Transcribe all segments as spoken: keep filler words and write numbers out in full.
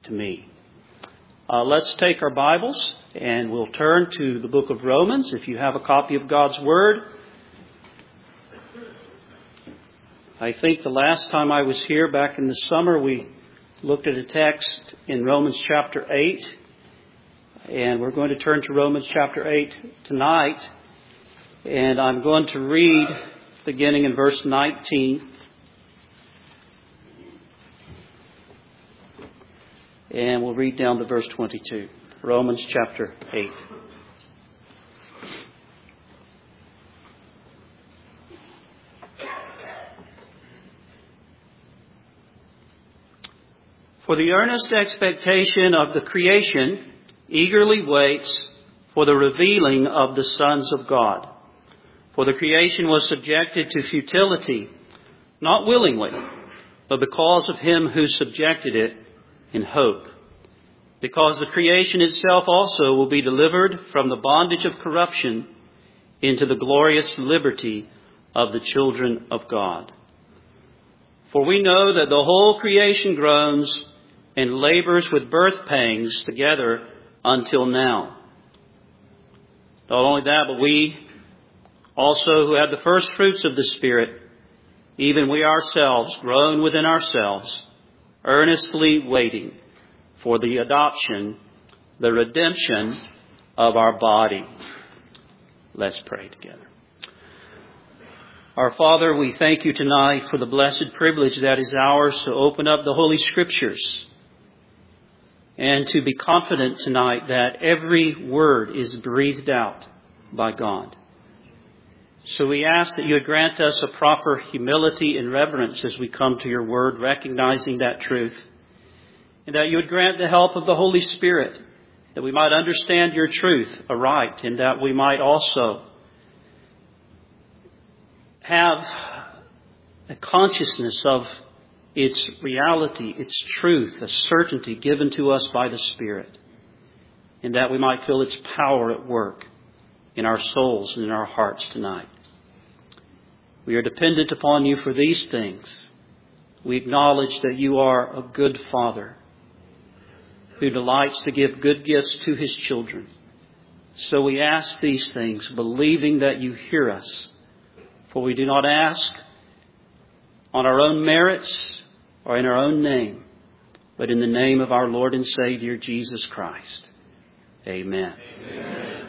to me. Uh, let's take our Bibles and we'll turn to the book of Romans. If you have a copy of God's Word, I think the last time I was here back in the summer, we looked at a text in Romans chapter eight. And we're going to turn to Romans chapter eight tonight. And I'm going to read beginning in verse nineteen. And we'll read down to verse twenty-two. Romans chapter eight. For the earnest expectation of the creation eagerly waits for the revealing of the sons of God. For the creation was subjected to futility, not willingly, but because of him who subjected it in hope. Because the creation itself also will be delivered from the bondage of corruption into the glorious liberty of the children of God. For we know that the whole creation groans and labors with birth pangs together until now. Not only that, but we also who have the first fruits of the Spirit, even we ourselves, groan within ourselves, earnestly waiting for the adoption, the redemption of our body. Let's pray together. Our Father, we thank you tonight for the blessed privilege that is ours to open up the Holy Scriptures and to be confident tonight that every word is breathed out by God. So we ask that you would grant us a proper humility and reverence as we come to your word, recognizing that truth. And that you would grant the help of the Holy Spirit, that we might understand your truth aright, and that we might also have a consciousness of its reality, its truth, a certainty given to us by the Spirit, and that we might feel its power at work in our souls and in our hearts tonight. We are dependent upon you for these things. We acknowledge that you are a good Father who delights to give good gifts to his children. So we ask these things, believing that you hear us. For we do not ask on our own merits or in our own name, but in the name of our Lord and Savior, Jesus Christ. Amen. Amen.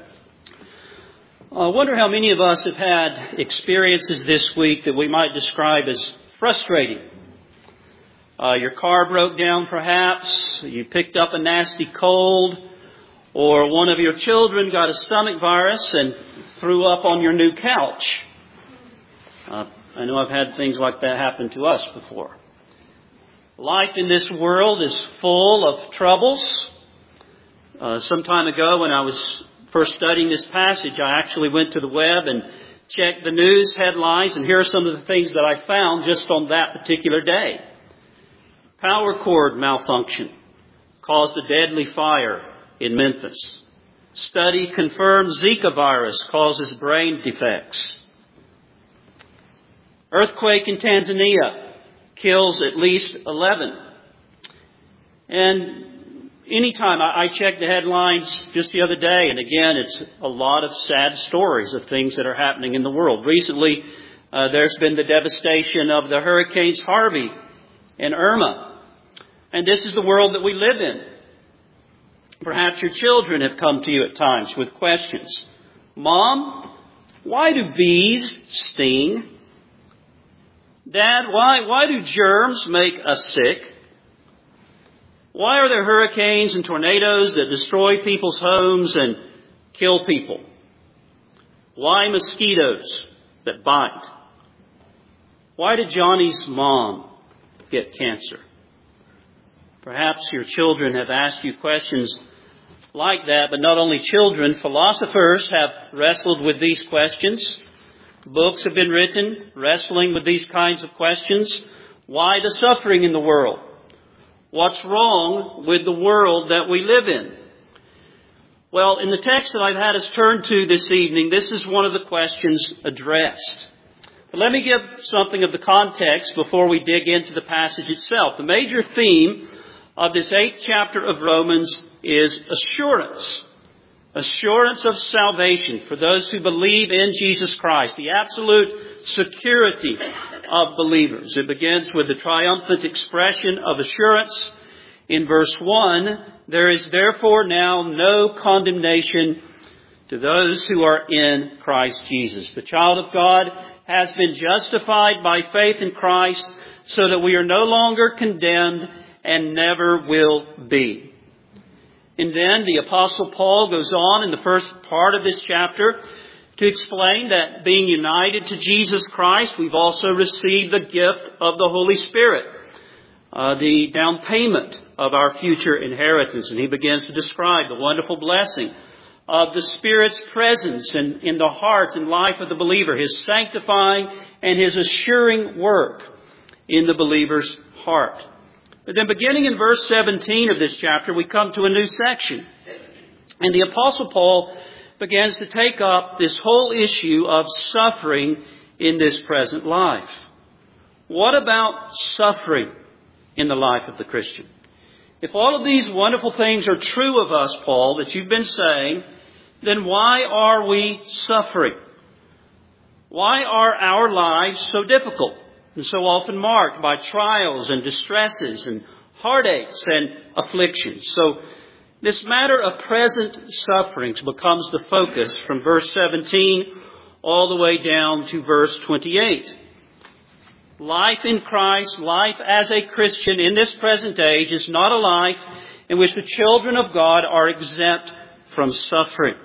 I wonder how many of us have had experiences this week that we might describe as frustrating. Uh, your car broke down perhaps, you picked up a nasty cold, or one of your children got a stomach virus and threw up on your new couch. Uh, I know I've had things like that happen to us before. Life in this world is full of troubles. Uh, some time ago when I was first studying this passage, I actually went to the web and checked the news headlines, and here are some of the things that I found just on that particular day. Power cord malfunction caused a deadly fire in Memphis. Study confirmed Zika virus causes brain defects. Earthquake in Tanzania kills at least eleven. And anytime I, I check the headlines just the other day, and again, it's a lot of sad stories of things that are happening in the world. Recently, uh, there's been the devastation of the hurricanes Harvey and Irma. And this is the world that we live in. Perhaps your children have come to you at times with questions. Mom, why do bees sting? Dad, why, why do germs make us sick? Why are there hurricanes and tornadoes that destroy people's homes and kill people? Why mosquitoes that bite? Why did Johnny's mom get cancer? Perhaps your children have asked you questions like that, but not only children, philosophers have wrestled with these questions. Books have been written wrestling with these kinds of questions. Why the suffering in the world? What's wrong with the world that we live in? Well, in the text that I've had us turn to this evening, this is one of the questions addressed. But let me give something of the context before we dig into the passage itself. The major theme of this eighth chapter of Romans is assurance. Assurance of salvation for those who believe in Jesus Christ. The absolute security of believers. It begins with the triumphant expression of assurance. In verse one, there is therefore now no condemnation to those who are in Christ Jesus. The child of God has been justified by faith in Christ so that we are no longer condemned and never will be. And then the Apostle Paul goes on in the first part of this chapter to explain that being united to Jesus Christ, we've also received the gift of the Holy Spirit, uh, the down payment of our future inheritance. And he begins to describe the wonderful blessing of the Spirit's presence in, in the heart and life of the believer, his sanctifying and his assuring work in the believer's heart. But then beginning in verse seventeen of this chapter, we come to a new section. And the Apostle Paul begins to take up this whole issue of suffering in this present life. What about suffering in the life of the Christian? If all of these wonderful things are true of us, Paul, that you've been saying, then why are we suffering? Why are our lives so difficult and so often marked by trials and distresses and heartaches and afflictions? So this matter of present sufferings becomes the focus from verse seventeen all the way down to verse twenty-eight. Life in Christ, life as a Christian in this present age is not a life in which the children of God are exempt from suffering.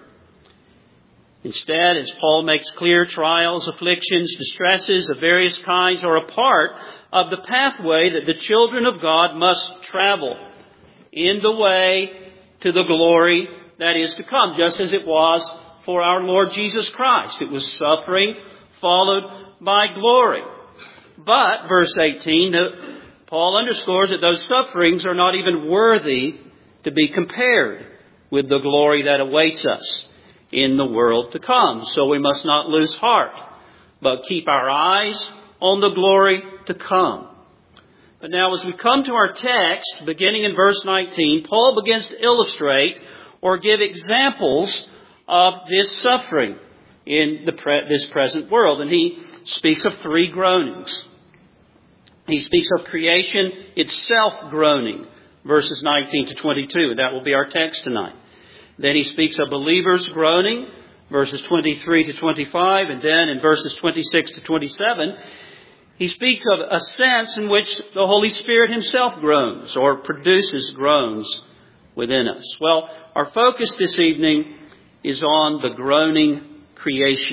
Instead, as Paul makes clear, trials, afflictions, distresses of various kinds are a part of the pathway that the children of God must travel in the way to the glory that is to come, just as it was for our Lord Jesus Christ. It was suffering followed by glory. But, verse eighteen, Paul underscores that those sufferings are not even worthy to be compared with the glory that awaits us in the world to come. So we must not lose heart, but keep our eyes on the glory to come. But now as we come to our text, beginning in verse nineteen, Paul begins to illustrate or give examples of this suffering in the pre- this present world. And he speaks of three groanings. He speaks of creation itself groaning, verses nineteen to twenty-two. That will be our text tonight. Then he speaks of believers groaning, verses twenty-three to twenty-five. And then in verses twenty-six to twenty-seven, he speaks of a sense in which the Holy Spirit himself groans or produces groans within us. Well, our focus this evening is on the groaning creation.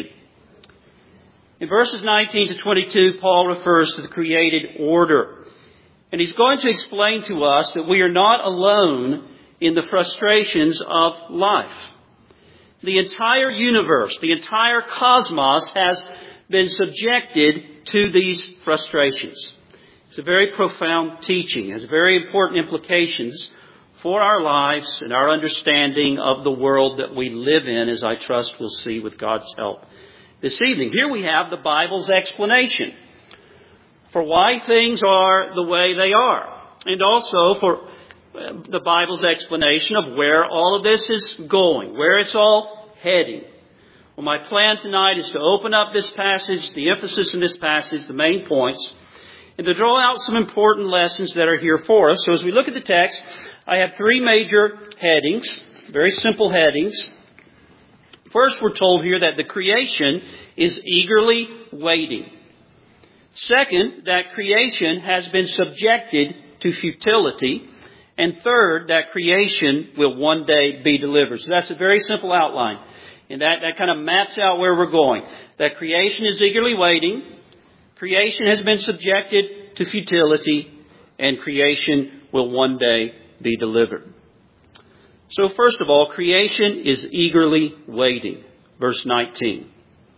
In verses nineteen to twenty-two, Paul refers to the created order. And he's going to explain to us that we are not alone in the frustrations of life. The entire universe, the entire cosmos has been subjected to these frustrations. It's a very profound teaching. It has very important implications for our lives and our understanding of the world that we live in, as I trust we'll see with God's help this evening. Here we have the Bible's explanation for why things are the way they are, and also for the Bible's explanation of where all of this is going, where it's all heading. Well, my plan tonight is to open up this passage, the emphasis in this passage, the main points, and to draw out some important lessons that are here for us. So as we look at the text, I have three major headings, very simple headings. First, we're told here that the creation is eagerly waiting. Second, that creation has been subjected to futility. And third, that creation will one day be delivered. So that's a very simple outline. And that, that kind of maps out where we're going. That creation is eagerly waiting. Creation has been subjected to futility. And creation will one day be delivered. So first of all, creation is eagerly waiting. Verse nineteen.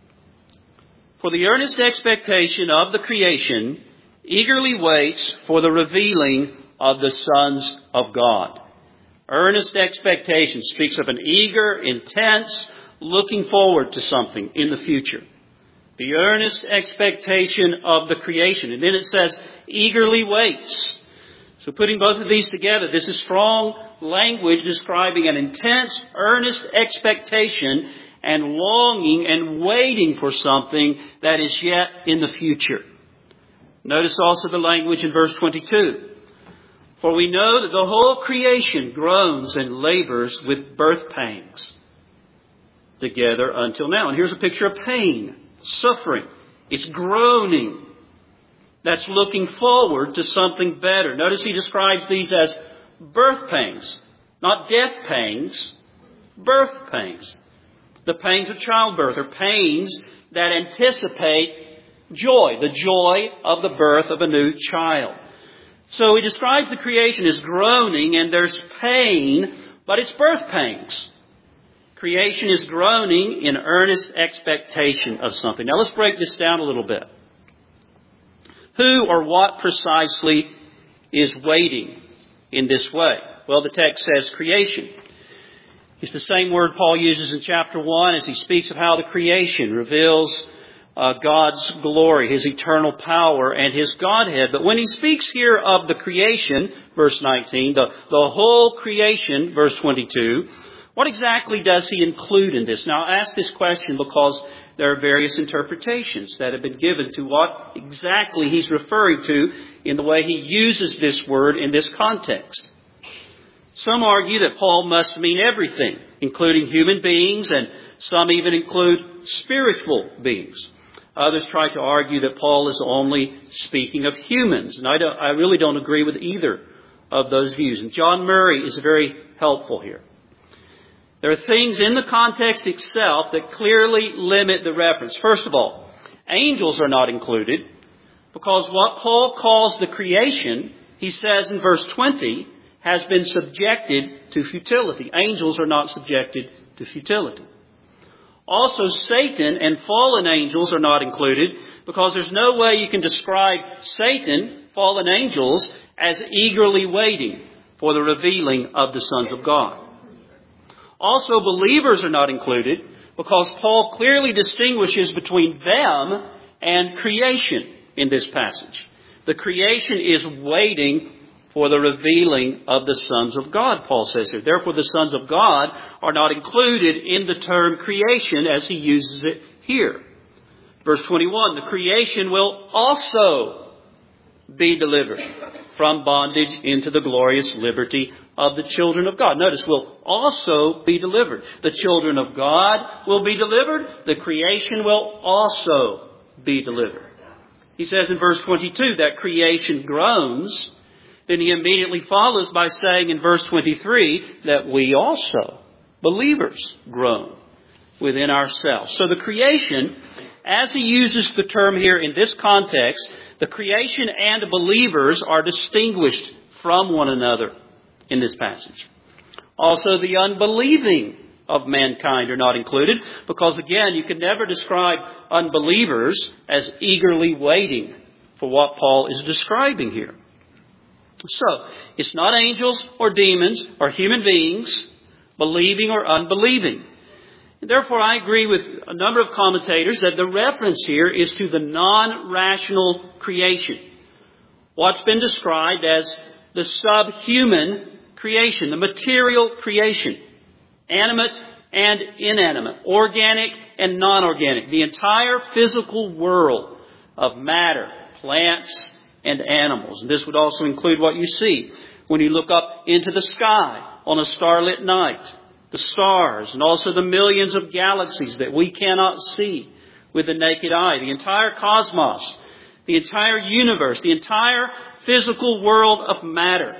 For the earnest expectation of the creation eagerly waits for the revealing of the sons of God. Earnest expectation speaks of an eager, intense, looking forward to something in the future. The earnest expectation of the creation. And then it says, eagerly waits. So putting both of these together, this is strong language describing an intense, earnest expectation and longing and waiting for something that is yet in the future. Notice also the language in verse twenty-two. For we know that the whole creation groans and labors with birth pangs together until now. And here's a picture of pain, suffering. It's groaning. That's looking forward to something better. Notice he describes these as birth pangs, not death pangs, birth pangs. The pangs of childbirth are pains that anticipate joy, the joy of the birth of a new child. So he describes the creation as groaning, and there's pain, but it's birth pangs. Creation is groaning in earnest expectation of something. Now let's break this down a little bit. Who or what precisely is waiting in this way? Well, the text says creation. It's the same word Paul uses in chapter one as he speaks of how the creation reveals uh, God's glory, His eternal power, and His Godhead. But when he speaks here of the creation, verse nineteen, the, the whole creation, verse twenty-two, what exactly does he include in this? Now, I ask this question because there are various interpretations that have been given to what exactly he's referring to in the way he uses this word in this context. Some argue that Paul must mean everything, including human beings, and some even include spiritual beings. Others try to argue that Paul is only speaking of humans, and I, don't, I really don't agree with either of those views. And John Murray is very helpful here. There are things in the context itself that clearly limit the reference. First of all, angels are not included because what Paul calls the creation, he says in verse twenty, has been subjected to futility. Angels are not subjected to futility. Also, Satan and fallen angels are not included because there's no way you can describe Satan, fallen angels, as eagerly waiting for the revealing of the sons of God. Also, believers are not included because Paul clearly distinguishes between them and creation in this passage. The creation is waiting for the revealing of the sons of God, Paul says here. Therefore, the sons of God are not included in the term creation as he uses it here. Verse twenty-one, the creation will also be delivered from bondage into the glorious liberty of the children of God. Notice, will also be delivered. The children of God will be delivered. The creation will also be delivered. He says in verse twenty-two that creation groans. Then he immediately follows by saying in verse twenty-three that we also, believers, groan within ourselves. So the creation, as he uses the term here in this context, the creation and believers are distinguished from one another in this passage. Also, the unbelieving of mankind are not included because, again, you can never describe unbelievers as eagerly waiting for what Paul is describing here. So, it's not angels or demons or human beings, believing or unbelieving. Therefore, I agree with a number of commentators that the reference here is to the non-rational creation. What's been described as the subhuman creation, the material creation, animate and inanimate, organic and non-organic, the entire physical world of matter, plants, and animals. And this would also include what you see when you look up into the sky on a starlit night. The stars and also the millions of galaxies that we cannot see with the naked eye. The entire cosmos, the entire universe, the entire physical world of matter.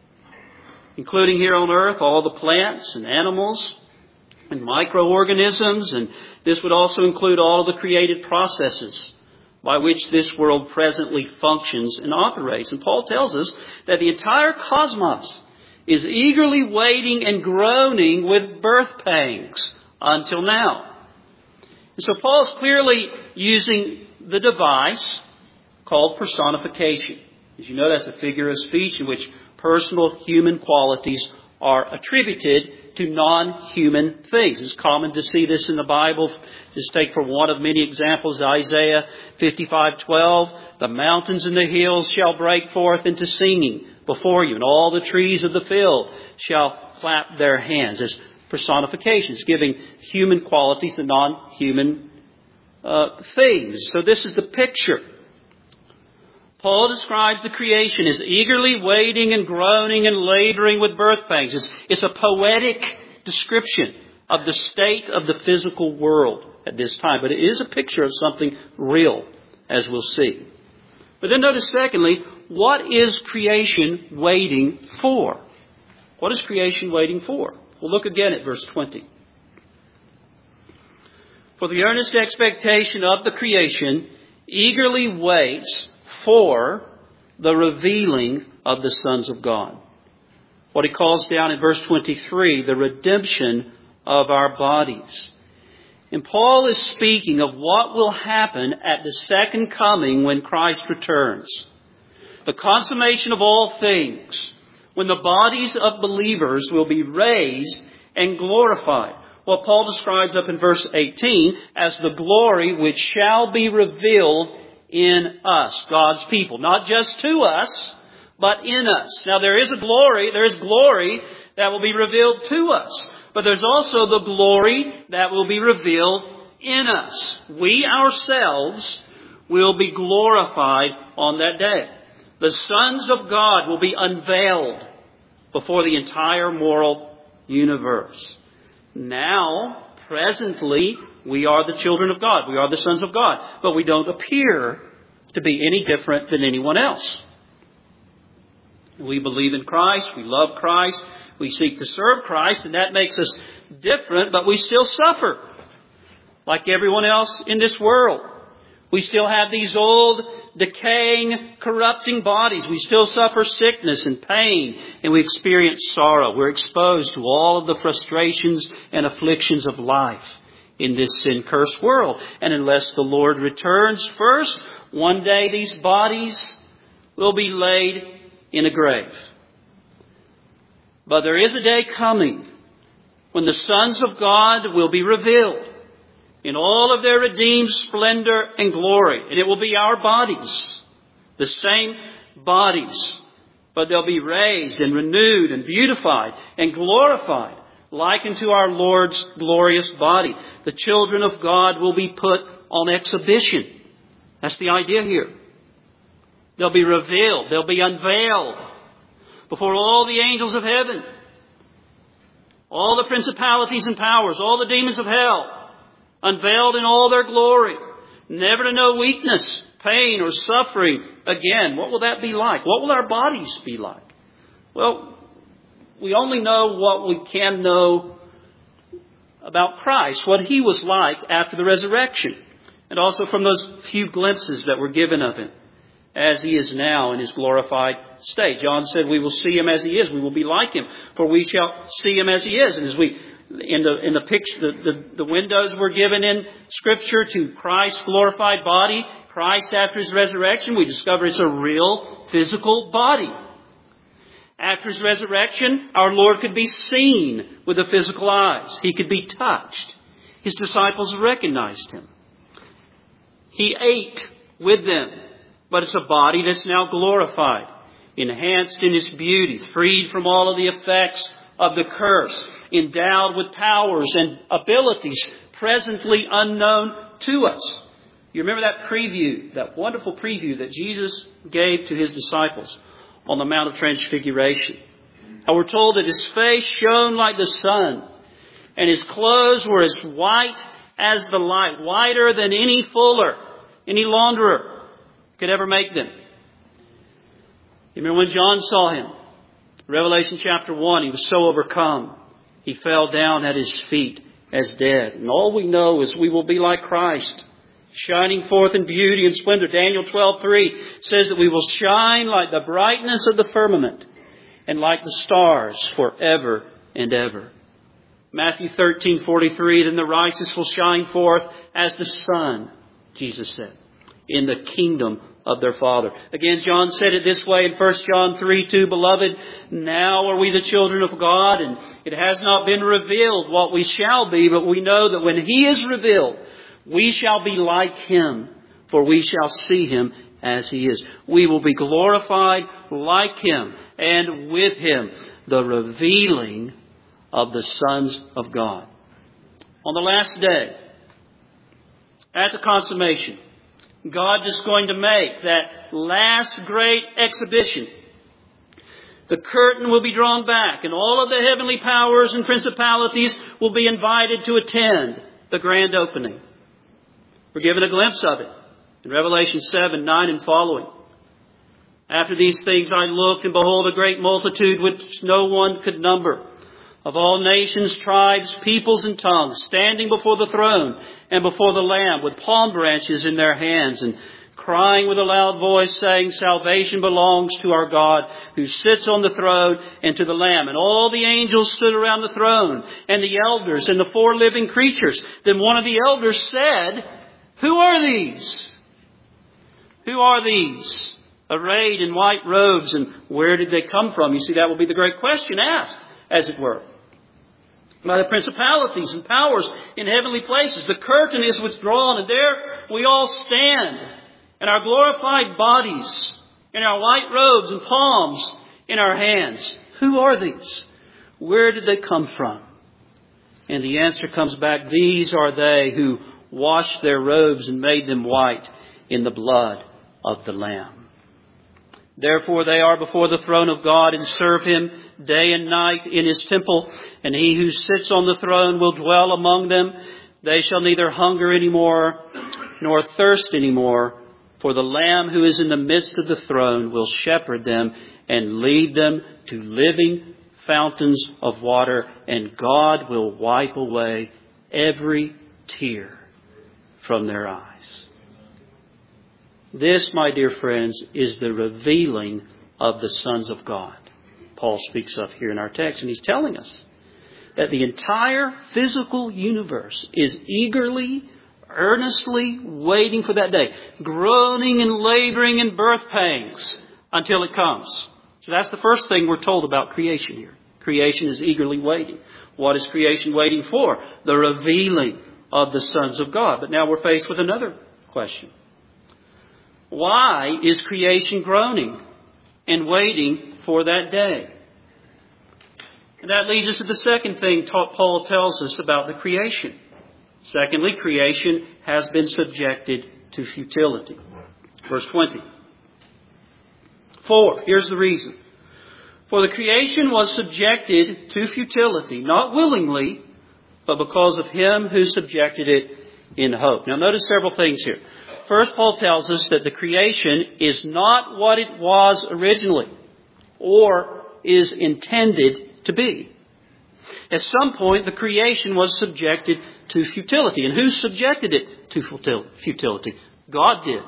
Including here on earth all the plants and animals and microorganisms. And this would also include all of the created processes by which this world presently functions and operates. And Paul tells us that the entire cosmos is eagerly waiting and groaning with birth pangs until now. And so Paul's clearly using the device called personification. As you know, that's a figure of speech in which personal human qualities are attributed to non-human things. It's common to see this in the Bible. Just take for one of many examples Isaiah fifty-five twelve. The mountains and the hills shall break forth into singing. before you, and all the trees of the field shall clap their hands. As personifications, giving human qualities to non-human uh, things. So this is the picture. Paul describes the creation as eagerly waiting and groaning and laboring with birth pangs. It's, it's a poetic description of the state of the physical world at this time. But it is a picture of something real, as we'll see. But then notice, secondly, what is creation waiting for? What is creation waiting for? Well, look again at verse twenty. For the earnest expectation of the creation eagerly waits for the revealing of the sons of God. What he calls down in verse twenty-three, the redemption of our bodies. And Paul is speaking of what will happen at the second coming when Christ returns. The consummation of all things, when the bodies of believers will be raised and glorified. What Paul describes up in verse eighteen as the glory which shall be revealed in us, God's people. Not just to us, but in us. Now there is a glory, there is glory that will be revealed to us. But there's also the glory that will be revealed in us. We ourselves will be glorified on that day. The sons of God will be unveiled before the entire moral universe. Now, presently, we are the children of God. We are the sons of God. But we don't appear to be any different than anyone else. We believe in Christ. We love Christ. We seek to serve Christ. And that makes us different. But we still suffer like everyone else in this world. We still have these old, decaying, corrupting bodies. We still suffer sickness and pain. And we experience sorrow. We're exposed to all of the frustrations and afflictions of life in this sin-cursed world. And unless the Lord returns first, one day these bodies will be laid in a grave. But there is a day coming when the sons of God will be revealed in all of their redeemed splendor and glory. And it will be our bodies, the same bodies. But they'll be raised and renewed and beautified and glorified, like unto our Lord's glorious body. The children of God will be put on exhibition. That's the idea here. They'll be revealed. They'll be unveiled before all the angels of heaven, all the principalities and powers, all the demons of hell, unveiled in all their glory, never to know weakness, pain, or suffering again. What will that be like? What will our bodies be like? Well, we only know what we can know about Christ, what He was like after the resurrection, and also from those few glimpses that were given of Him as He is now in His glorified state. John said, we will see Him as He is. We will be like Him, for we shall see Him as He is. And as we, in the, in the picture, the, the, the windows were given in Scripture to Christ's glorified body, Christ after His resurrection, we discover it's a real physical body. After His resurrection, our Lord could be seen with the physical eyes. He could be touched. His disciples recognized Him. He ate with them. But it's a body that's now glorified, enhanced in its beauty, freed from all of the effects of the curse, endowed with powers and abilities presently unknown to us. You remember that preview, that wonderful preview that Jesus gave to His disciples on the Mount of Transfiguration. How we're told that His face shone like the sun, and His clothes were as white as the light, whiter than any fuller, any launderer could ever make them. You remember when John saw Him? Revelation chapter one, he was so overcome. He fell down at His feet as dead. And all we know is we will be like Christ, shining forth in beauty and splendor. Daniel twelve three says that we will shine like the brightness of the firmament and like the stars forever and ever. Matthew thirteen forty-three, then the righteous will shine forth as the sun, Jesus said, in the kingdom of their Father. Again, John said it this way in First John three two, Beloved, now are we the children of God, and it has not been revealed what we shall be, but we know that when He is revealed, we shall be like Him, for we shall see Him as He is. We will be glorified like Him and with Him the revealing of the sons of God. On the last day, at the consummation, God is going to make that last great exhibition. The curtain will be drawn back, and all of the heavenly powers and principalities will be invited to attend the grand opening. We're given a glimpse of it in Revelation seven, nine and following. After these things I looked, and behold, a great multitude which no one could number, of all nations, tribes, peoples, and tongues, standing before the throne and before the Lamb with palm branches in their hands, and crying with a loud voice, saying, Salvation belongs to our God, who sits on the throne, and to the Lamb. And all the angels stood around the throne, and the elders, and the four living creatures. Then one of the elders said, Who are these? Who are these? Arrayed in white robes, and where did they come from? You see, that will be the great question asked, as it were, by the principalities and powers in heavenly places. The curtain is withdrawn, and there we all stand in our glorified bodies, in our white robes and palms in our hands. Who are these? Where did they come from? And the answer comes back, these are they who washed their robes and made them white in the blood of the Lamb. Therefore they are before the throne of God and serve Him day and night in His temple. And He who sits on the throne will dwell among them. They shall neither hunger any more nor thirst any more. For the Lamb who is in the midst of the throne will shepherd them and lead them to living fountains of water. And God will wipe away every tear from their eyes. This, my dear friends, is the revealing of the sons of God Paul speaks of here in our text. And he's telling us that the entire physical universe is eagerly, earnestly waiting for that day, groaning and laboring in birth pangs until it comes. So that's the first thing we're told about creation here. Creation is eagerly waiting. What is creation waiting for? The revealing of the sons of God. But now we're faced with another question. Why is creation groaning and waiting for that day? And that leads us to the second thing Paul tells us about the creation. Secondly, creation has been subjected to futility. Verse twenty. For, here's the reason. For the creation was subjected to futility, not willingly, but because of Him who subjected it in hope. Now notice several things here. First, Paul tells us that the creation is not what it was originally or is intended to be. At some point, the creation was subjected to futility. And who subjected it to futility? God did.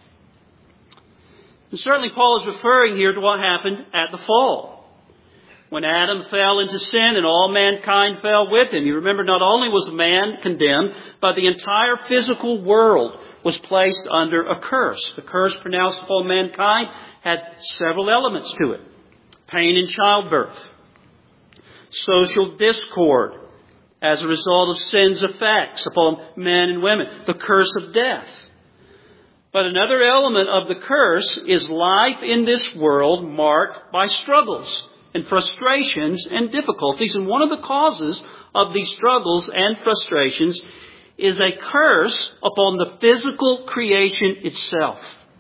And certainly Paul is referring here to what happened at the fall. When Adam fell into sin and all mankind fell with him. You remember, not only was man condemned, but the entire physical world was placed under a curse. The curse pronounced upon mankind had several elements to it. Pain in childbirth. Social discord as a result of sin's effects upon men and women. The curse of death. But another element of the curse is life in this world marked by struggles and frustrations and difficulties. And one of the causes of these struggles and frustrations is a curse upon the physical creation itself.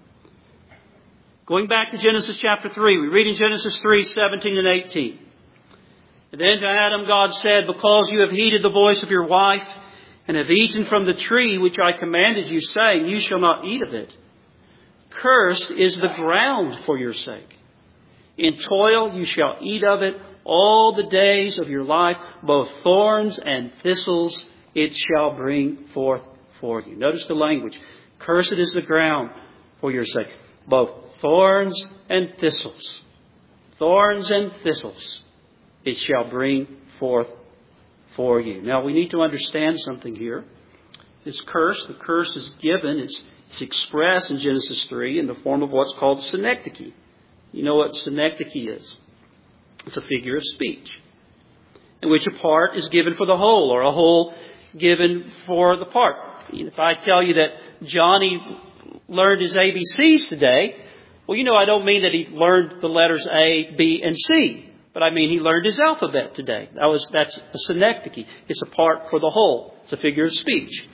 Going back to Genesis chapter three, we read in Genesis three, seventeen and eighteen. And then to Adam God said, because you have heeded the voice of your wife, and have eaten from the tree which I commanded you, saying, you shall not eat of it. Cursed is the ground for your sake. In toil you shall eat of it all the days of your life. Both thorns and thistles it shall bring forth for you. Notice the language. Cursed is the ground for your sake. Both thorns and thistles. Thorns and thistles it shall bring forth for you. Now we need to understand something here. This curse, the curse is given, it's, it's expressed in Genesis three in the form of what's called synecdoche. You know what synecdoche is? It's a figure of speech in which a part is given for the whole, or a whole given for the part. If I tell you that Johnny learned his A B Cs today, Well, you know, I don't mean that he learned the letters A, B, and C, but I mean he learned his alphabet today. That was that's a synecdoche. It's a part for the whole. It's a figure of speech.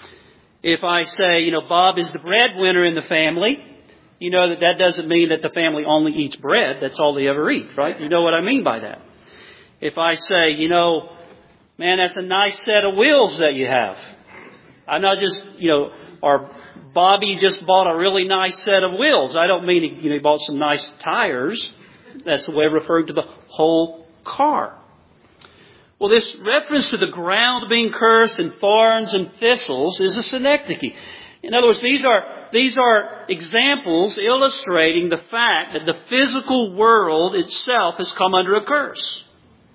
If I say, you know, Bob is the breadwinner in the family, you know that that doesn't mean that the family only eats bread. That's all they ever eat, right? You know what I mean by that. If I say, you know, man, that's a nice set of wheels that you have. I'm not just, you know, or Bobby just bought a really nice set of wheels. I don't mean he, you know, he bought some nice tires. That's the way of referring to the whole car. Well, this reference to the ground being cursed and thorns and thistles is a synecdoche. In other words, these are these are examples illustrating the fact that the physical world itself has come under a curse.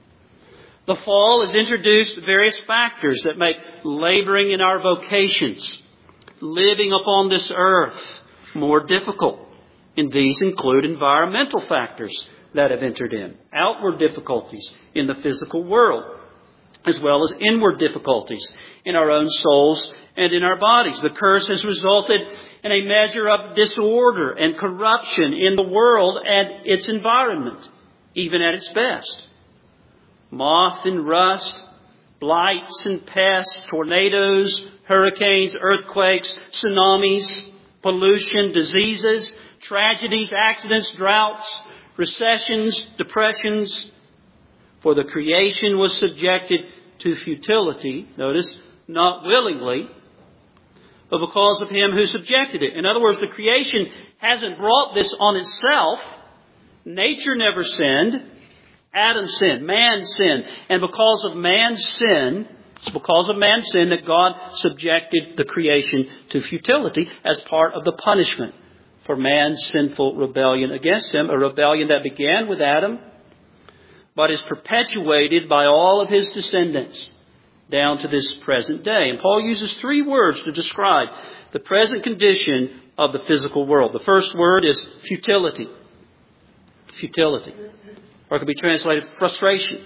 The fall has introduced various factors that make laboring in our vocations, living upon this earth, more difficult. And these include environmental factors that have entered in, outward difficulties in the physical world, as well as inward difficulties in our own souls and in our bodies. The curse has resulted in a measure of disorder and corruption in the world and its environment, even at its best. Moth and rust, blights and pests, tornadoes, hurricanes, earthquakes, tsunamis, pollution, diseases, tragedies, accidents, droughts, recessions, depressions. For the creation was subjected to futility, notice, not willingly, but because of him who subjected it. In other words, the creation hasn't brought this on itself. Nature never sinned. Adam sinned. Man sinned. And because of man's sin, it's because of man's sin that God subjected the creation to futility as part of the punishment for man's sinful rebellion against him. A rebellion that began with Adam, but is perpetuated by all of his descendants down to this present day. And Paul uses three words to describe the present condition of the physical world. The first word is futility. Futility. Or it could be translated frustration.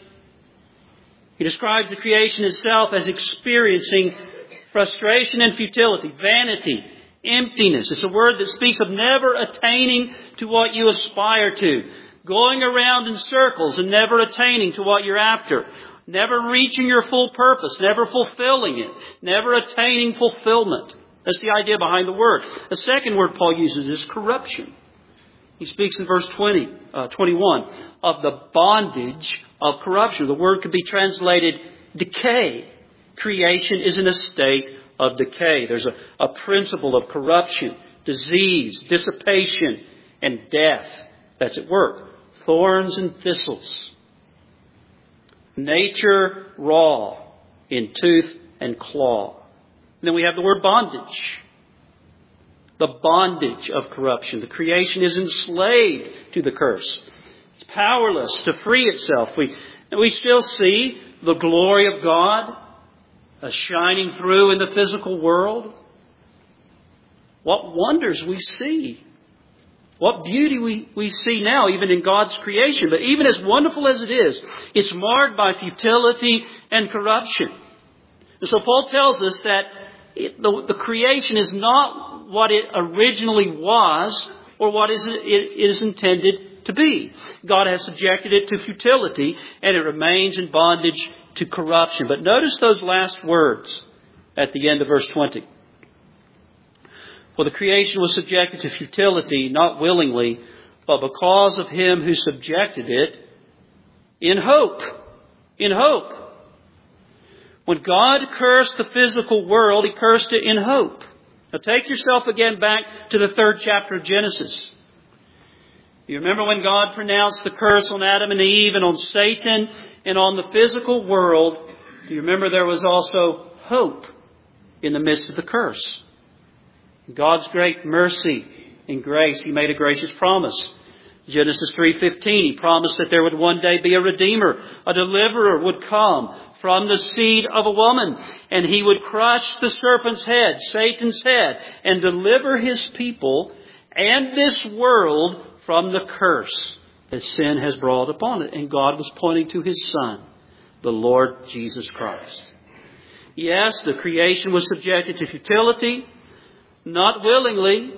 He describes the creation itself as experiencing frustration and futility, vanity, emptiness. It's a word that speaks of never attaining to what you aspire to, going around in circles and never attaining to what you're after, never reaching your full purpose, never fulfilling it, never attaining fulfillment. That's the idea behind the word. The second word Paul uses is corruption. He speaks in verse twenty, uh, twenty-one of the bondage of corruption. The word could be translated decay. Creation is in a state of decay. There's a, a principle of corruption, disease, dissipation, and death that's at work. Thorns and thistles. Nature raw in tooth and claw. And then we have the word bondage. The bondage of corruption. The creation is enslaved to the curse. It's powerless to free itself. We, and we still see the glory of God uh, shining through in the physical world. What wonders we see. What beauty we, we see now, even in God's creation. But even as wonderful as it is, it's marred by futility and corruption. And so Paul tells us that it, the, the creation is not what it originally was or what is it, it is intended to be. God has subjected it to futility and it remains in bondage to corruption. But notice those last words at the end of verse twenty. For the creation was subjected to futility, not willingly, but because of him who subjected it, in hope. In hope. When God cursed the physical world, He cursed it in hope. Now take yourself again back to the third chapter of Genesis. You remember when God pronounced the curse on Adam and Eve and on Satan and on the physical world? Do you remember there was also hope in the midst of the curse? God's great mercy and grace, He made a gracious promise. Genesis three fifteen, He promised that there would one day be a Redeemer, a Deliverer would come from the seed of a woman, and He would crush the serpent's head, Satan's head, and deliver His people and this world from the curse that sin has brought upon it. And God was pointing to His Son, the Lord Jesus Christ. Yes, the creation was subjected to futility, not willingly,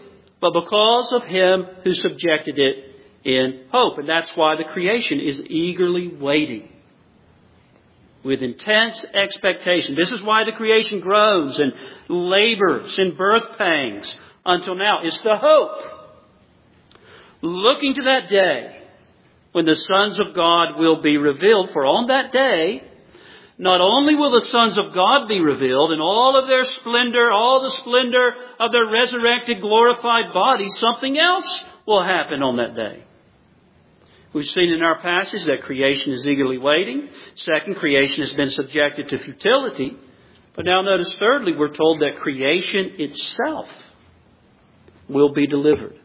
but because of Him who subjected it in hope. And that's why the creation is eagerly waiting with intense expectation. This is why the creation groans and labors in birth pangs until now. It's the hope, looking to that day when the sons of God will be revealed. For on that day, not only will the sons of God be revealed in all of their splendor, all the splendor of their resurrected, glorified bodies, something else will happen on that day. We've seen in our passage that creation is eagerly waiting. Second, creation has been subjected to futility. But now notice thirdly, we're told that creation itself will be delivered.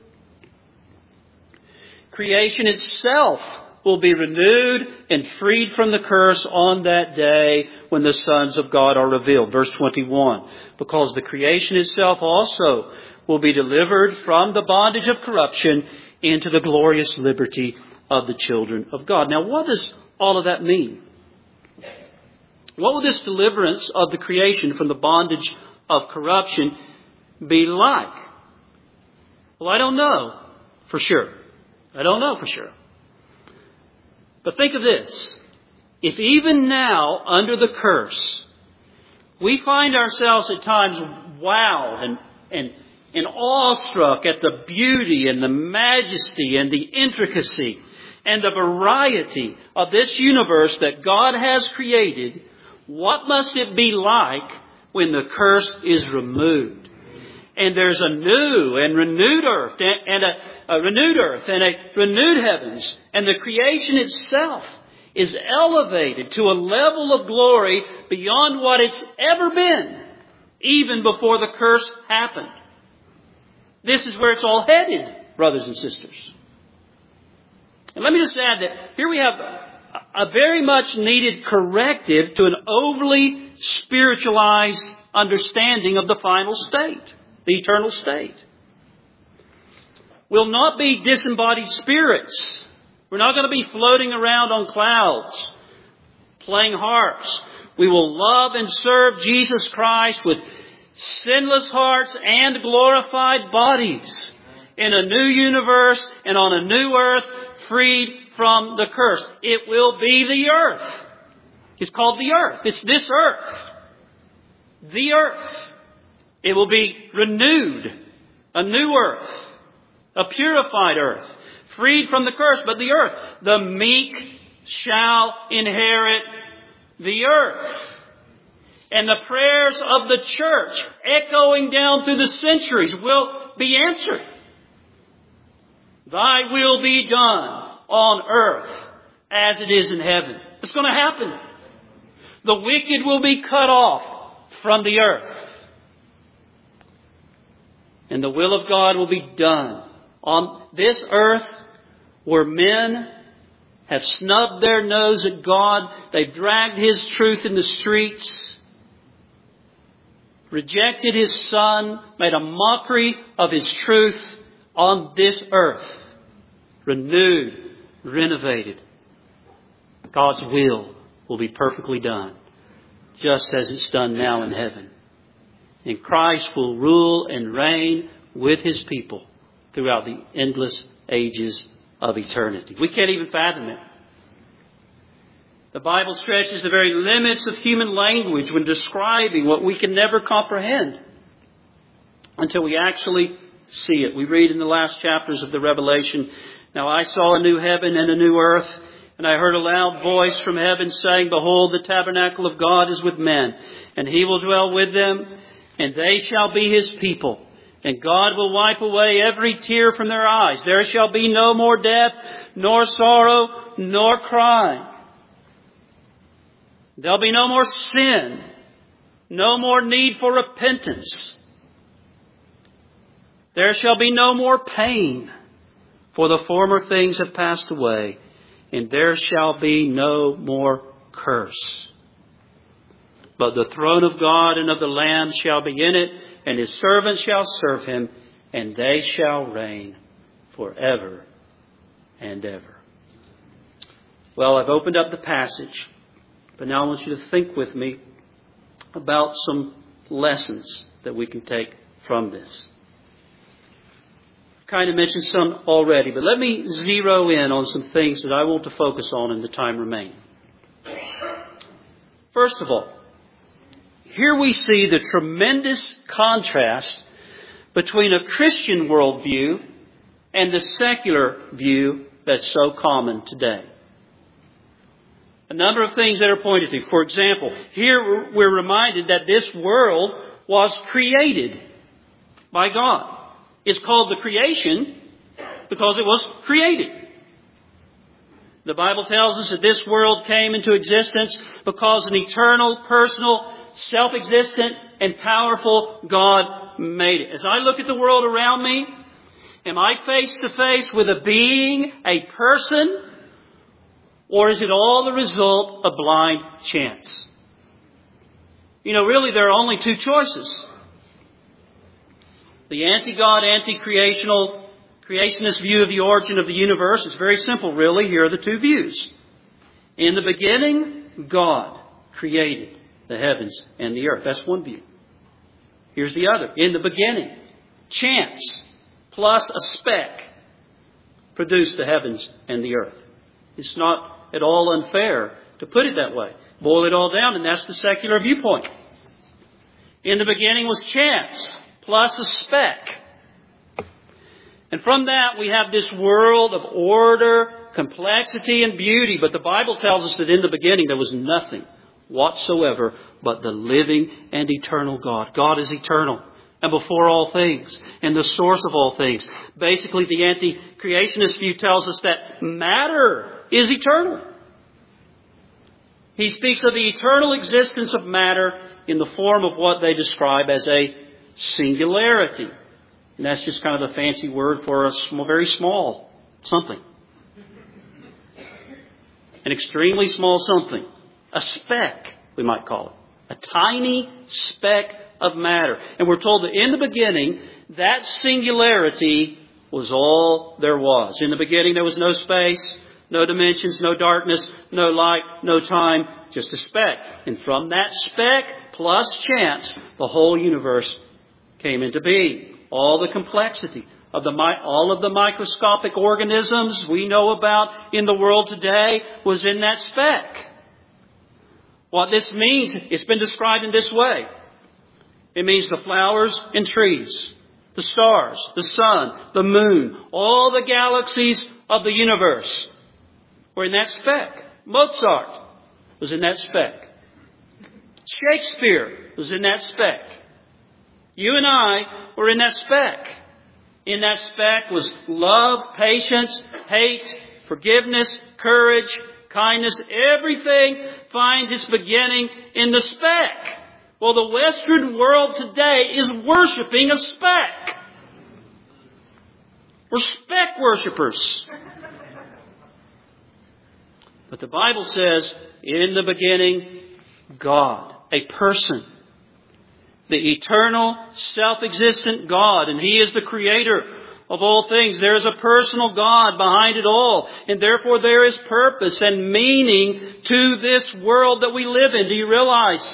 Creation itself will be renewed and freed from the curse on that day when the sons of God are revealed. Verse twenty-one, because the creation itself also will be delivered from the bondage of corruption into the glorious liberty of the children of God. Now, what does all of that mean? What will this deliverance of the creation from the bondage of corruption be like? Well, I don't know for sure. I don't know for sure. But think of this. If even now, under the curse, we find ourselves at times wowed and, and, and awestruck at the beauty and the majesty and the intricacy and the variety of this universe that God has created, what must it be like when the curse is removed? And there's a new and renewed earth and a, a renewed earth and a renewed heavens. And the creation itself is elevated to a level of glory beyond what it's ever been, even before the curse happened. This is where it's all headed, brothers and sisters. And let me just add that here we have a, a very much needed corrective to an overly spiritualized understanding of the final state. The eternal state. We'll not be disembodied spirits. We're not going to be floating around on clouds, playing harps. We will love and serve Jesus Christ with sinless hearts and glorified bodies in a new universe and on a new earth, freed from the curse. It will be the earth. It's called the earth. It's this earth. The earth. It will be renewed, a new earth, a purified earth, freed from the curse. But the earth, the meek shall inherit the earth. And the prayers of the church, echoing down through the centuries, will be answered. Thy will be done on earth as it is in heaven. It's going to happen. The wicked will be cut off from the earth. And the will of God will be done on this earth where men have snubbed their nose at God. They've dragged His truth in the streets, rejected His Son, made a mockery of His truth on this earth. Renewed, renovated. God's will will be perfectly done, just as it's done now in heaven. And Christ will rule and reign with His people throughout the endless ages of eternity. We can't even fathom it. The Bible stretches the very limits of human language when describing what we can never comprehend until we actually see it. We read in the last chapters of the Revelation, "Now I saw a new heaven and a new earth, and I heard a loud voice from heaven saying, Behold, the tabernacle of God is with men, and He will dwell with them, and they shall be His people. And God will wipe away every tear from their eyes. There shall be no more death, nor sorrow, nor crying. There'll be no more sin, no more need for repentance. There shall be no more pain, for the former things have passed away, and there shall be no more curse. But the throne of God and of the Lamb shall be in it, and His servants shall serve Him, and they shall reign forever and ever." Well, I've opened up the passage, but now I want you to think with me about some lessons that we can take from this. kind of mentioned some already, but let me zero in on some things that I want to focus on in the time remaining. First of all, here we see the tremendous contrast between a Christian worldview and the secular view that's so common today. A number of things that are pointed to. For example, here we're reminded that this world was created by God. It's called the creation because it was created. The Bible tells us that this world came into existence because an eternal, personal, self-existent, and powerful God made it. As I look at the world around me, am I face to face with a being, a person, or is it all the result of blind chance? You know, really there are only two choices. The anti-God, anti-creational, creationist view of the origin of the universe is very simple, really. Here are the two views. In the beginning, God created the heavens and the earth. That's one view. Here's the other. In the beginning, chance plus a speck produced the heavens and the earth. It's not at all unfair to put it that way. Boil it all down, and that's the secular viewpoint. In the beginning was chance plus a speck. And from that we have this world of order, complexity, and beauty. But the Bible tells us that in the beginning there was nothing whatsoever but the living and eternal God. God is eternal and before all things and the source of all things. Basically, the anti-creationist view tells us that matter is eternal. He speaks of the eternal existence of matter in the form of what they describe as a singularity. And that's just kind of a fancy word for a small, very small something. An extremely small something. A speck, we might call it. A tiny speck of matter. And we're told that in the beginning, that singularity was all there was. In the beginning, there was no space, no dimensions, no darkness, no light, no time, just a speck. And from that speck, plus chance, the whole universe came into being. All the complexity of the all of the microscopic organisms we know about in the world today was in that speck. What this means, it's been described in this way. It means the flowers and trees, the stars, the sun, the moon, all the galaxies of the universe were in that speck. Mozart was in that speck. Shakespeare was in that speck. You and I were in that speck. In that speck was love, patience, hate, forgiveness, courage, kindness. Everything finds its beginning in the speck. Well, the Western world today is worshiping a speck. We're speck worshipers. But the Bible says, in the beginning, God, a person. The eternal, self-existent God, and He is the creator of all things. There is a personal God behind it all, and therefore there is purpose and meaning to this world that we live in. Do you realize,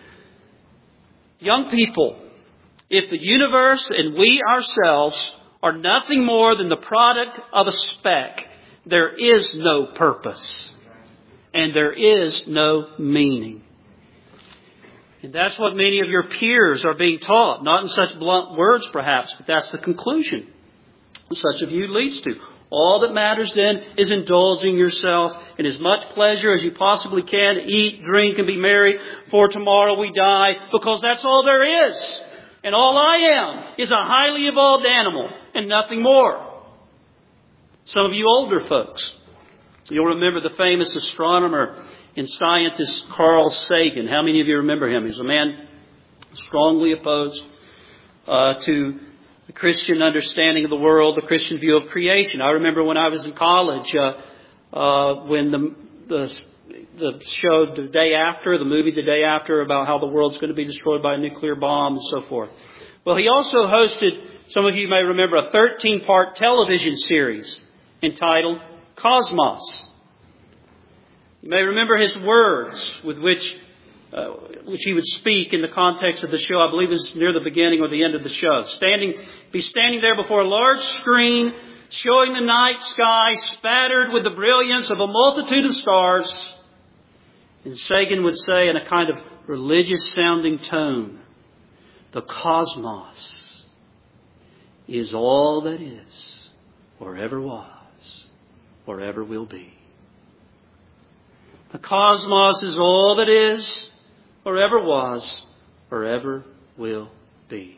young people, if the universe and we ourselves are nothing more than the product of a speck, there is no purpose, and there is no meaning. And that's what many of your peers are being taught. Not in such blunt words, perhaps, but that's the conclusion such a view leads to. All that matters then is indulging yourself in as much pleasure as you possibly can. Eat, drink, and be merry, for tomorrow we die, because that's all there is. And all I am is a highly evolved animal and nothing more. Some of you older folks, you'll remember the famous astronomer and scientist Carl Sagan. How many of you remember him? He's a man strongly opposed uh, to the Christian understanding of the world, the Christian view of creation. I remember when I was in college, uh, uh, when the, the the show the day after, the movie the day after, about how the world's going to be destroyed by a nuclear bomb and so forth. Well, he also hosted, some of you may remember, a thirteen-part television series entitled Cosmos. You may remember his words with which uh, which he would speak in the context of the show. I believe it's near the beginning or the end of the show. Standing, be standing there before a large screen, showing the night sky spattered with the brilliance of a multitude of stars. And Sagan would say in a kind of religious-sounding tone, the cosmos is all that is, or ever was, or ever will be. The cosmos is all that is, or ever was, or ever will be.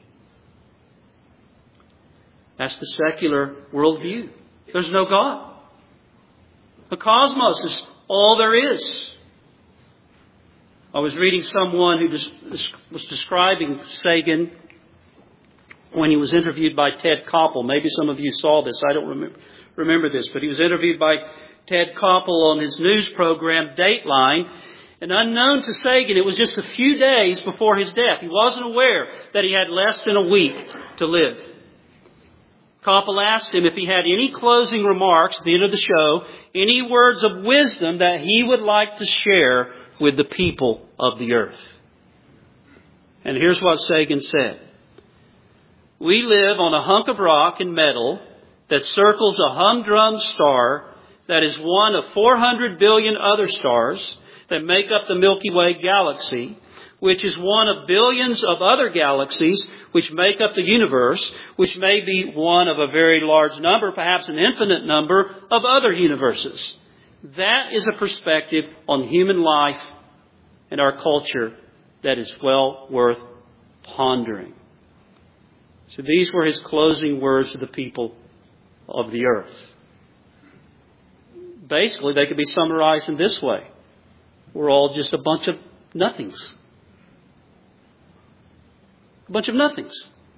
That's the secular worldview. There's no God. The cosmos is all there is. I was reading someone who was describing Sagan when he was interviewed by Ted Koppel. Maybe some of you saw this. I don't remember, remember this, but he was interviewed by Ted Koppel on his news program, Dateline. And unknown to Sagan, it was just a few days before his death. He wasn't aware that he had less than a week to live. Koppel asked him if he had any closing remarks at the end of the show, any words of wisdom that he would like to share with the people of the earth. And here's what Sagan said. We live on a hunk of rock and metal that circles a humdrum star that is one of four hundred billion other stars that make up the Milky Way galaxy, which is one of billions of other galaxies which make up the universe, which may be one of a very large number, perhaps an infinite number of other universes. That is a perspective on human life and our culture that is well worth pondering. So these were his closing words to the people of the earth. Basically, they could be summarized in this way. We're all just a bunch of nothings. A bunch of nothings.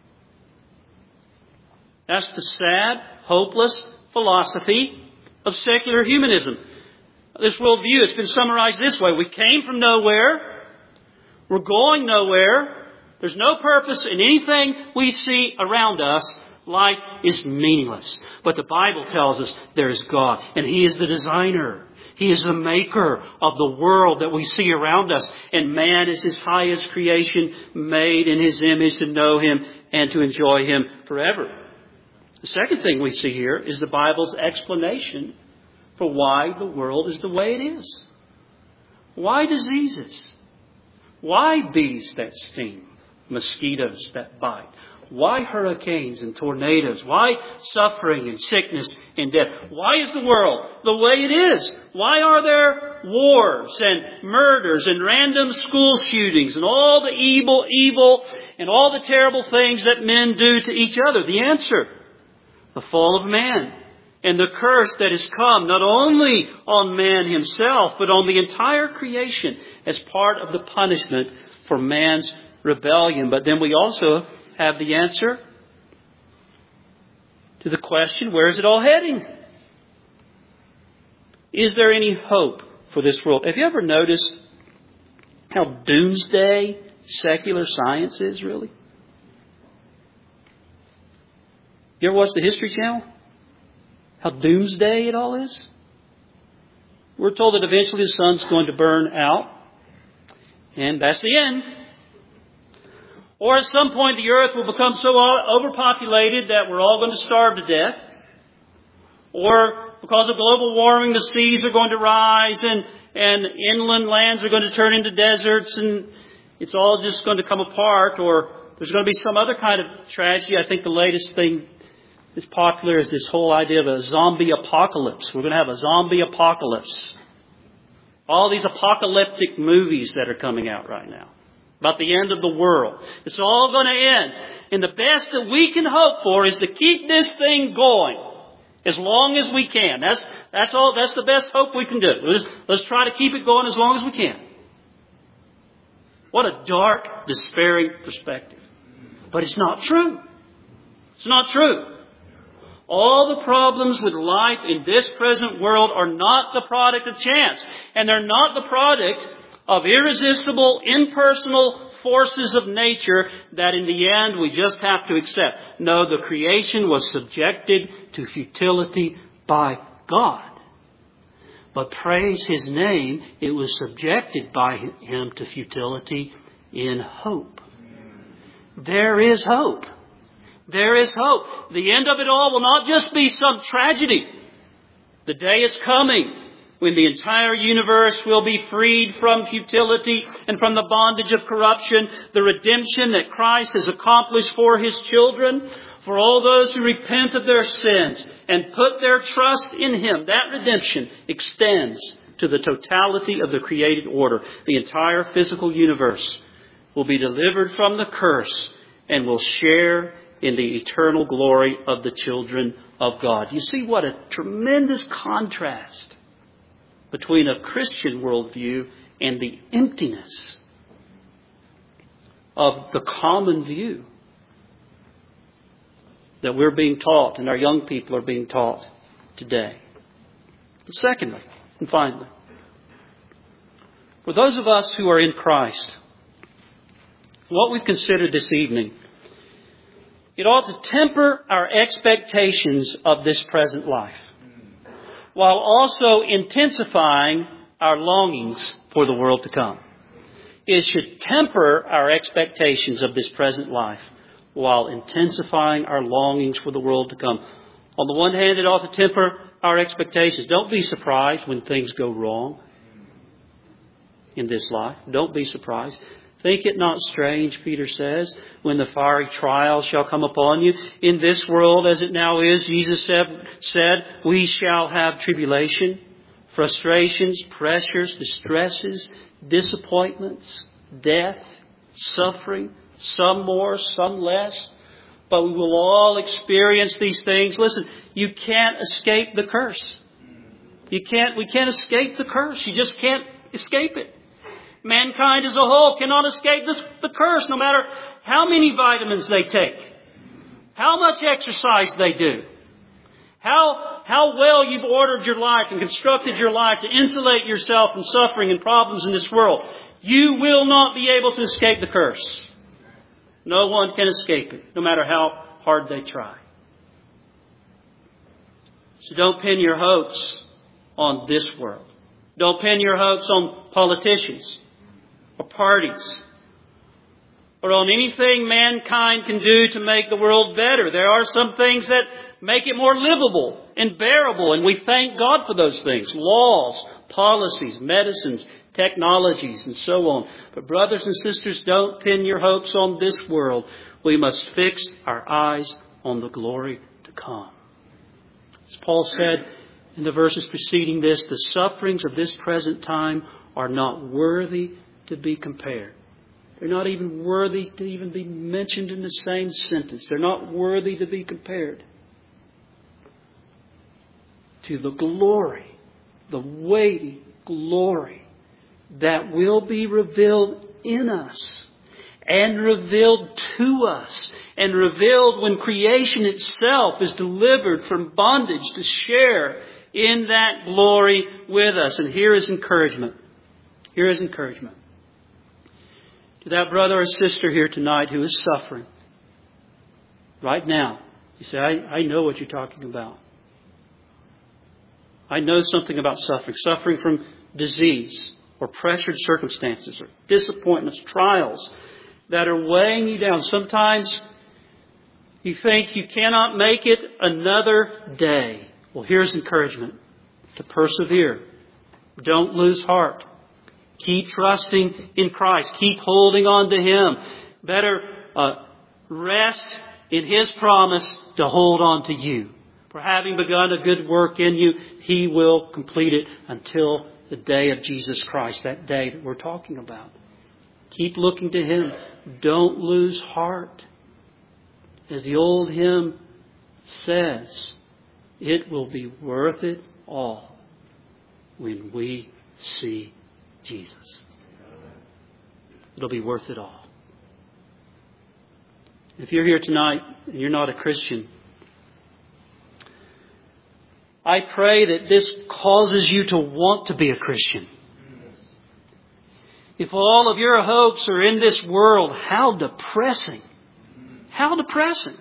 That's the sad, hopeless philosophy of secular humanism. This worldview, it's been summarized this way. We came from nowhere. We're going nowhere. There's no purpose in anything we see around us. Life is meaningless. But the Bible tells us there is God, and He is the designer. He is the maker of the world that we see around us. And man is His highest creation, made in His image to know Him and to enjoy Him forever. The second thing we see here is the Bible's explanation for why the world is the way it is. Why diseases? Why bees that sting? Mosquitoes that bite? Why hurricanes and tornadoes? Why suffering and sickness and death? Why is the world the way it is? Why are there wars and murders and random school shootings and all the evil, evil and all the terrible things that men do to each other? The answer, the fall of man and the curse that has come not only on man himself, but on the entire creation as part of the punishment for man's rebellion. But then we also have the answer to the question, where is it all heading? Is there any hope for this world? Have you ever noticed how doomsday secular science is, really? You ever watch the History Channel? How doomsday it all is? We're told that eventually the sun's going to burn out, and that's the end. Or at some point the earth will become so overpopulated that we're all going to starve to death. Or because of global warming, the seas are going to rise and, and inland lands are going to turn into deserts and it's all just going to come apart. Or there's going to be some other kind of tragedy. I think the latest thing that's popular is this whole idea of a zombie apocalypse. We're going to have a zombie apocalypse. All these apocalyptic movies that are coming out right now about the end of the world. It's all going to end. And the best that we can hope for is to keep this thing going as long as we can. That's that's all. That's the best hope we can do. Let's, let's try to keep it going as long as we can. What a dark, despairing perspective. But it's not true. It's not true. All the problems with life in this present world are not the product of chance. And they're not the product of irresistible, impersonal forces of nature that in the end we just have to accept. No, the creation was subjected to futility by God. But praise His name, it was subjected by Him to futility in hope. There is hope. There is hope. The end of it all will not just be some tragedy. The day is coming when the entire universe will be freed from futility and from the bondage of corruption. The redemption that Christ has accomplished for His children, for all those who repent of their sins and put their trust in Him, that redemption extends to the totality of the created order. The entire physical universe will be delivered from the curse and will share in the eternal glory of the children of God. You see what a tremendous contrast between a Christian worldview and the emptiness of the common view that we're being taught and our young people are being taught today. Secondly, and finally, for those of us who are in Christ, what we've considered this evening, it ought to temper our expectations of this present life, while also intensifying our longings for the world to come. It should temper our expectations of this present life, while intensifying our longings for the world to come. On the one hand, it ought to temper our expectations. Don't be surprised when things go wrong in this life. Don't be surprised. Think it not strange, Peter says, when the fiery trial shall come upon you. In this world as it now is, Jesus said, said, we shall have tribulation, frustrations, pressures, distresses, disappointments, death, suffering, some more, some less. But we will all experience these things. Listen, you can't escape the curse. You can't, we can't escape the curse. You just can't escape it. Mankind as a whole cannot escape the, the curse, no matter how many vitamins they take, how much exercise they do, how, how well you've ordered your life and constructed your life to insulate yourself from suffering and problems in this world. You will not be able to escape the curse. No one can escape it, no matter how hard they try. So don't pin your hopes on this world. Don't pin your hopes on politicians or parties or on anything mankind can do to make the world better. There are some things that make it more livable and bearable, and we thank God for those things. Laws, policies, medicines, technologies, and so on. But brothers and sisters, don't pin your hopes on this world. We must fix our eyes on the glory to come. As Paul said in the verses preceding this, the sufferings of this present time are not worthy to be compared. They're not even worthy to even be mentioned in the same sentence. They're not worthy to be compared to the glory, the weighty glory that will be revealed in us and revealed to us and revealed when creation itself is delivered from bondage to share in that glory with us. And here is encouragement. Here is encouragement. To that brother or sister here tonight who is suffering right now. You say, I, I know what you're talking about. I know something about suffering. Suffering from disease or pressured circumstances or disappointments, trials that are weighing you down. Sometimes you think you cannot make it another day. Well, here's encouragement to persevere. Don't lose heart. Keep trusting in Christ. Keep holding on to Him. Better uh, rest in His promise to hold on to you. For having begun a good work in you, He will complete it until the day of Jesus Christ, that day that we're talking about. Keep looking to Him. Don't lose heart. As the old hymn says, it will be worth it all when we see Jesus. It'll be worth it all. If you're here tonight and you're not a Christian, I pray that this causes you to want to be a Christian. If all of your hopes are in this world, how depressing. How depressing.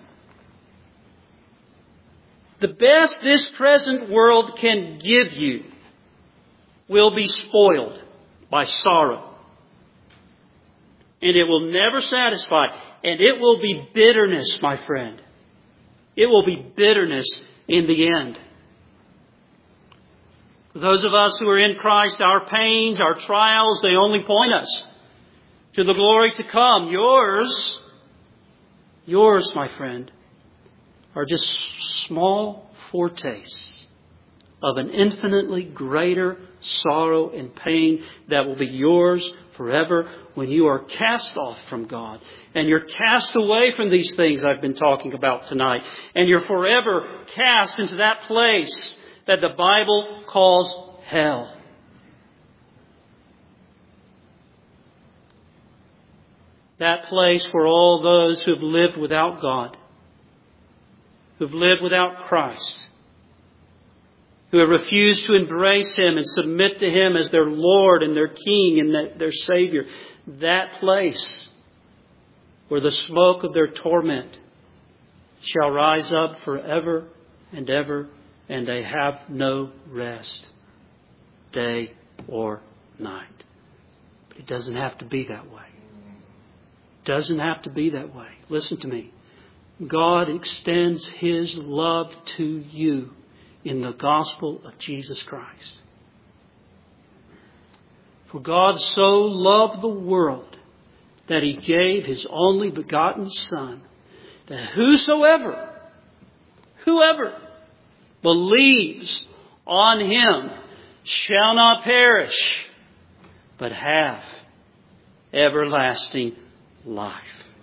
The best this present world can give you will be spoiled by sorrow. And it will never satisfy. And it will be bitterness, my friend. It will be bitterness in the end. For those of us who are in Christ, our pains, our trials, they only point us to the glory to come. Yours, yours, my friend, are just small foretastes of an infinitely greater sorrow and pain that will be yours forever when you are cast off from God. And you're cast away from these things I've been talking about tonight. And you're forever cast into that place that the Bible calls hell. That place for all those who have lived without God, who have lived without Christ, who have refused to embrace Him and submit to Him as their Lord and their King and their Savior. That place where the smoke of their torment shall rise up forever and ever, and they have no rest, day or night. But it doesn't have to be that way. It doesn't have to be that way. Listen to me. God extends His love to you in the gospel of Jesus Christ. For God so loved the world that He gave His only begotten Son, that whosoever, whoever believes on Him shall not perish, but have everlasting life.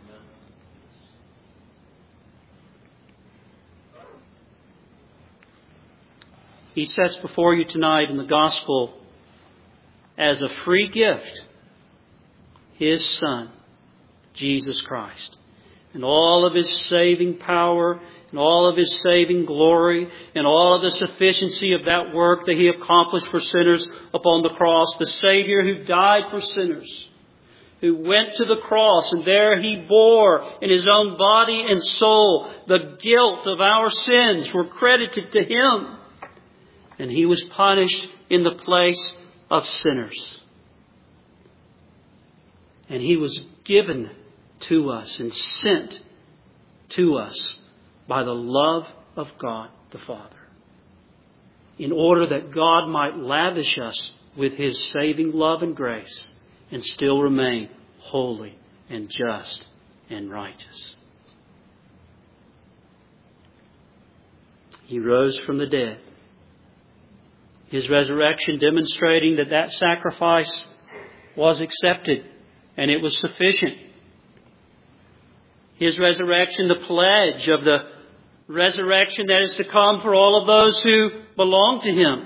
He sets before you tonight in the gospel as a free gift His Son, Jesus Christ, and all of His saving power, and all of His saving glory, and all of the sufficiency of that work that He accomplished for sinners upon the cross. The Savior who died for sinners, who went to the cross, and there He bore in His own body and soul the guilt of our sins were credited to Him. And He was punished in the place of sinners. And He was given to us and sent to us by the love of God the Father, in order that God might lavish us with His saving love and grace and still remain holy and just and righteous. He rose from the dead. His resurrection demonstrating that that sacrifice was accepted and it was sufficient. His resurrection, the pledge of the resurrection that is to come for all of those who belong to Him.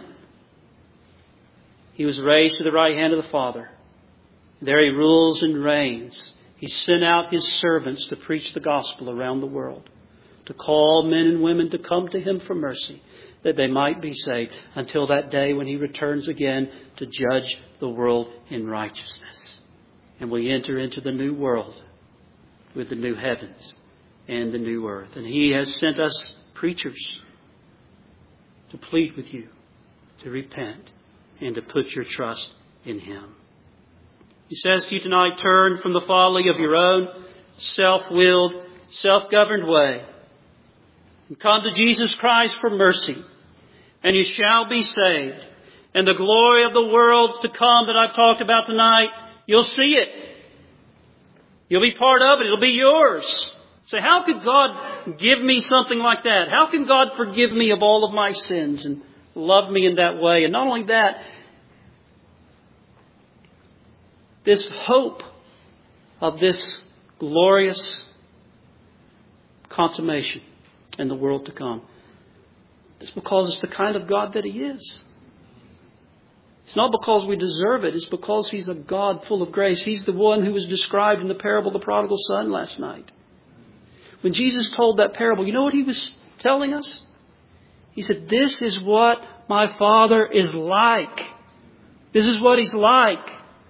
He was raised to the right hand of the Father. There He rules and reigns. He sent out His servants to preach the gospel around the world, to call men and women to come to Him for mercy, that they might be saved until that day when He returns again to judge the world in righteousness. And we enter into the new world with the new heavens and the new earth. And He has sent us preachers to plead with you, to repent, and to put your trust in Him. He says to you tonight, turn from the folly of your own self-willed, self-governed way and come to Jesus Christ for mercy, and you shall be saved. And the glory of the world to come that I've talked about tonight, you'll see it. You'll be part of it. It'll be yours. Say, how could God give me something like that? How can God forgive me of all of my sins and love me in that way? And not only that, this hope of this glorious consummation in the world to come. It's because it's the kind of God that He is. It's not because we deserve it. It's because He's a God full of grace. He's the one who was described in the parable of the prodigal son last night. When Jesus told that parable, you know what He was telling us? He said, this is what my Father is like. This is what He's like.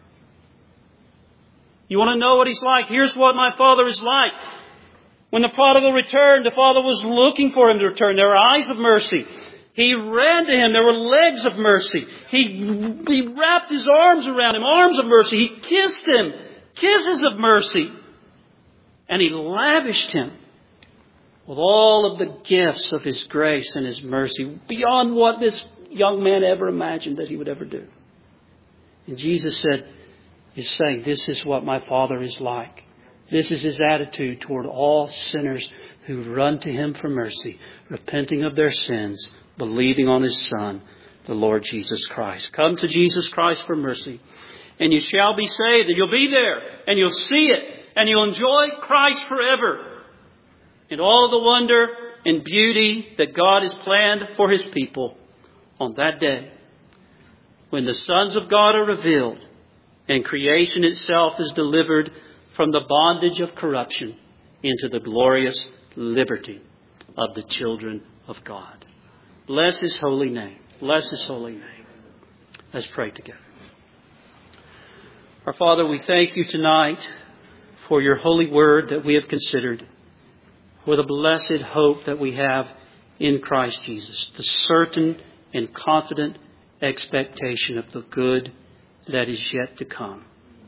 You want to know what He's like? Here's what my Father is like. When the prodigal returned, the Father was looking for him to return. There were eyes of mercy. He ran to him. There were legs of mercy. He, he wrapped his arms around him, arms of mercy. He kissed him, kisses of mercy. And he lavished him with all of the gifts of His grace and His mercy beyond what this young man ever imagined that he would ever do. And Jesus said, is saying, this is what my Father is like. This is His attitude toward all sinners who run to Him for mercy, repenting of their sins, believing on His Son, the Lord Jesus Christ. Come to Jesus Christ for mercy, and you shall be saved, and you'll be there, and you'll see it, and you'll enjoy Christ forever. And all the wonder and beauty that God has planned for His people on that day, when the sons of God are revealed, and creation itself is delivered from the bondage of corruption into the glorious liberty of the children of God. Bless His holy name. Bless His holy name. Let's pray together. Our Father, we thank You tonight for Your holy word that we have considered, for the blessed hope that we have in Christ Jesus, the certain and confident expectation of the good that is yet to come.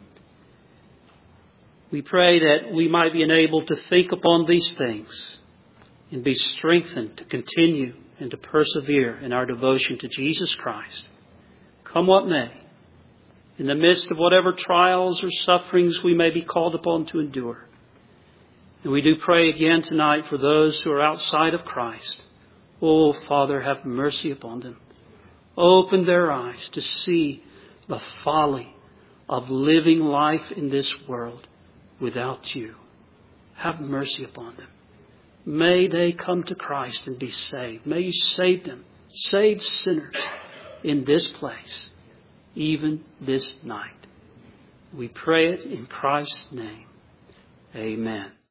We pray that we might be enabled to think upon these things and be strengthened to continue and to persevere in our devotion to Jesus Christ. Come what may, in the midst of whatever trials or sufferings we may be called upon to endure. And we do pray again tonight for those who are outside of Christ. Oh, Father, have mercy upon them. Open their eyes to see the folly of living life in this world without You. Have mercy upon them. May they come to Christ and be saved. May You save them, save sinners in this place, even this night. We pray it in Christ's name. Amen.